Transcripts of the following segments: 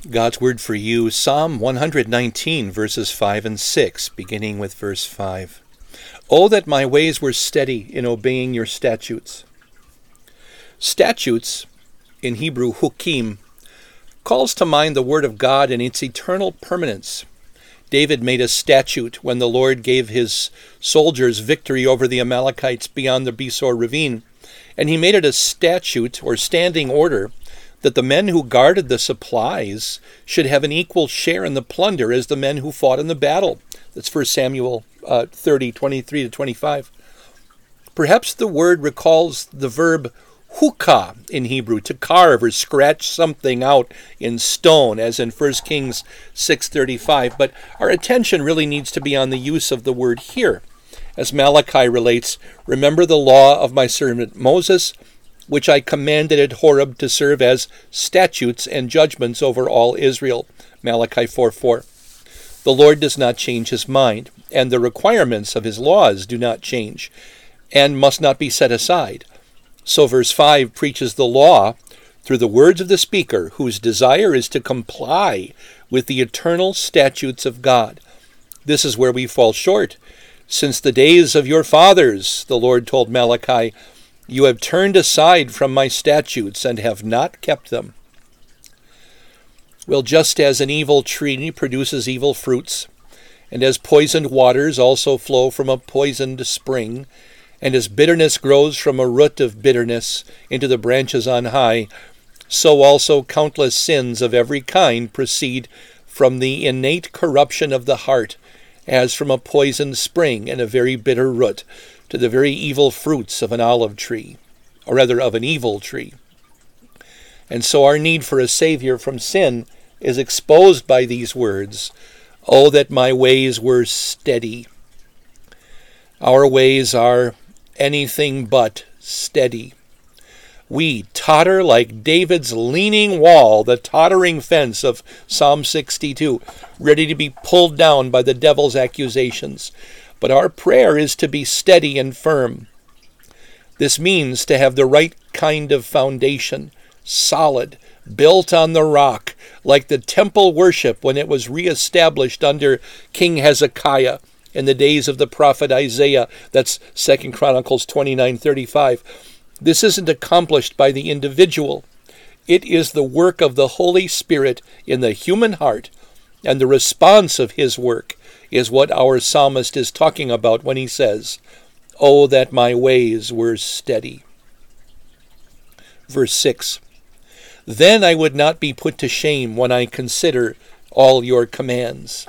God's Word for you, Psalm 119, verses 5 and 6, beginning with verse 5. Oh, that my ways were steady in obeying your statutes. Statutes, in Hebrew hukim, calls to mind the Word of God and its eternal permanence. David made a statute when the Lord gave his soldiers victory over the Amalekites beyond the Besor ravine, and he made it a statute or standing order that the men who guarded the supplies should have an equal share in the plunder as the men who fought in the battle. That's 1 Samuel 30, 23 to 25. Perhaps the word recalls the verb hukah in Hebrew, to carve or scratch something out in stone, as in 1 Kings 6:35. But our attention really needs to be on the use of the word here. As Malachi relates, remember the law of my servant Moses, which I commanded at Horeb to serve as statutes and judgments over all Israel. Malachi 4:4. The Lord does not change his mind, and the requirements of his laws do not change, and must not be set aside. So verse 5 preaches the law through the words of the speaker, whose desire is to comply with the eternal statutes of God. This is where we fall short. Since the days of your fathers, the Lord told Malachi, you have turned aside from my statutes and have not kept them. Well, just as an evil tree produces evil fruits, and as poisoned waters also flow from a poisoned spring, and as bitterness grows from a root of bitterness into the branches on high, so also countless sins of every kind proceed from the innate corruption of the heart, as from a poisoned spring and a very bitter root, to the very evil fruits of an olive tree, or rather of an evil tree. And so our need for a Savior from sin is exposed by these words, oh, that my ways were steady. Our ways are anything but steady. We totter like David's leaning wall, the tottering fence of Psalm 62, ready to be pulled down by the devil's accusations. But our prayer is to be steady and firm. This means to have the right kind of foundation, solid, built on the rock, like the temple worship when it was reestablished under King Hezekiah in the days of the prophet Isaiah. That's 2 Chronicles 29:35. This isn't accomplished by the individual. It is the work of the Holy Spirit in the human heart, and the response of his work is what our psalmist is talking about when he says, oh, that my ways were steady. Verse 6, then I would not be put to shame when I consider all your commands.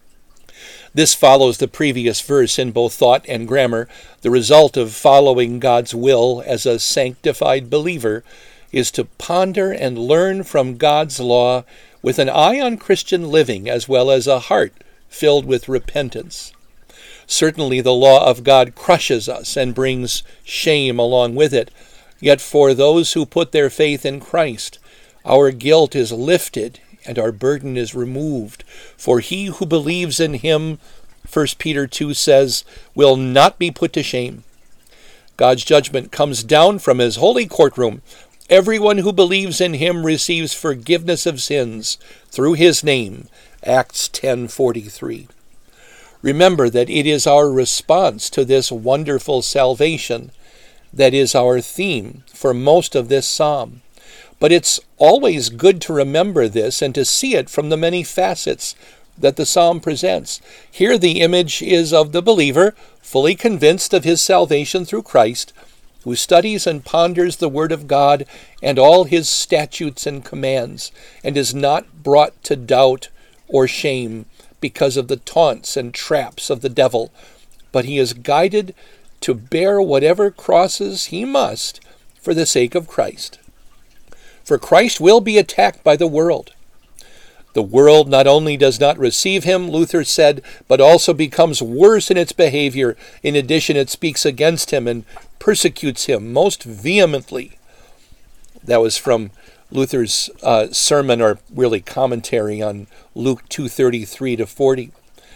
This follows the previous verse in both thought and grammar. The result of following God's will as a sanctified believer is to ponder and learn from God's law with an eye on Christian living as well as a heart filled with repentance. Certainly the law of God crushes us and brings shame along with it. Yet for those who put their faith in Christ, our guilt is lifted and our burden is removed. For he who believes in him, 1 Peter 2 says, will not be put to shame. God's judgment comes down from his holy courtroom. Everyone who believes in him receives forgiveness of sins through his name. Acts 10:43. Remember that it is our response to this wonderful salvation that is our theme for most of this psalm. But it's always good to remember this and to see it from the many facets that the psalm presents. Here the image is of the believer, fully convinced of his salvation through Christ, who studies and ponders the Word of God and all his statutes and commands, and is not brought to doubt or shame because of the taunts and traps of the devil, but he is guided to bear whatever crosses he must for the sake of Christ. For Christ will be attacked by the world. The world not only does not receive him, Luther said, but also becomes worse in its behavior. In addition, it speaks against him and persecutes him most vehemently. That was from Luther's sermon, or really commentary, on Luke 2:33 to 40.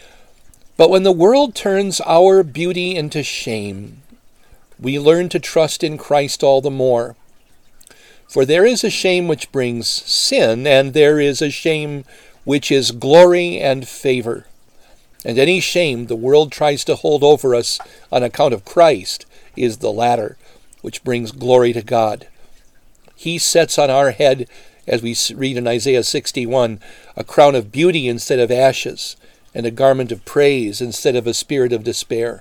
But when the world turns our beauty into shame, we learn to trust in Christ all the more. For there is a shame which brings sin, and there is a shame which is glory and favor. And any shame the world tries to hold over us on account of Christ is the latter, which brings glory to God. He sets on our head, as we read in Isaiah 61, a crown of beauty instead of ashes, and a garment of praise instead of a spirit of despair.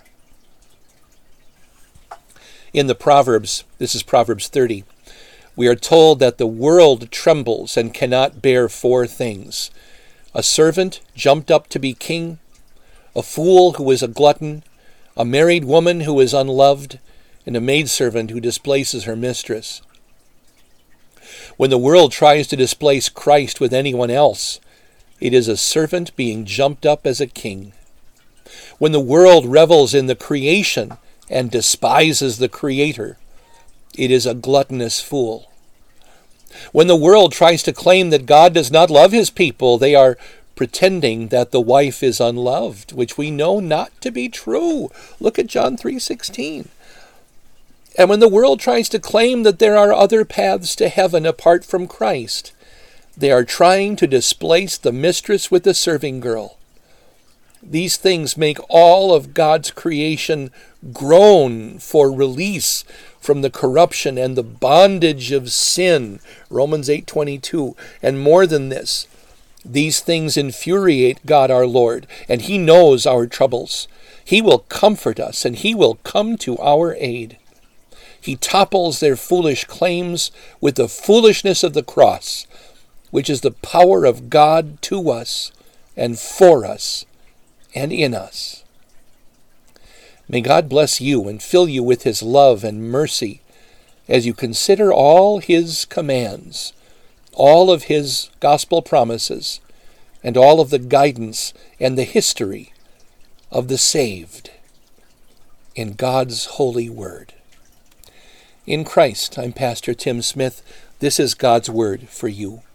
In the Proverbs, this is Proverbs 30, we are told that the world trembles and cannot bear four things: a servant jumped up to be king, a fool who is a glutton, a married woman who is unloved, and a maidservant who displaces her mistress. When the world tries to displace Christ with anyone else, it is a servant being jumped up as a king. When the world revels in the creation and despises the Creator, it is a gluttonous fool. When the world tries to claim that God does not love his people, they are pretending that the wife is unloved, which we know not to be true. Look at John 3:16. And when the world tries to claim that there are other paths to heaven apart from Christ, they are trying to displace the mistress with the serving girl. These things make all of God's creation groan for release from the corruption and the bondage of sin, Romans 8:22. And more than this, these things infuriate God our Lord, and he knows our troubles. He will comfort us, and he will come to our aid. He topples their foolish claims with the foolishness of the cross, which is the power of God to us and for us and in us. May God bless you and fill you with his love and mercy as you consider all his commands, all of his gospel promises, and all of the guidance and the history of the saved in God's holy word. In Christ, I'm Pastor Tim Smith. This is God's word for you.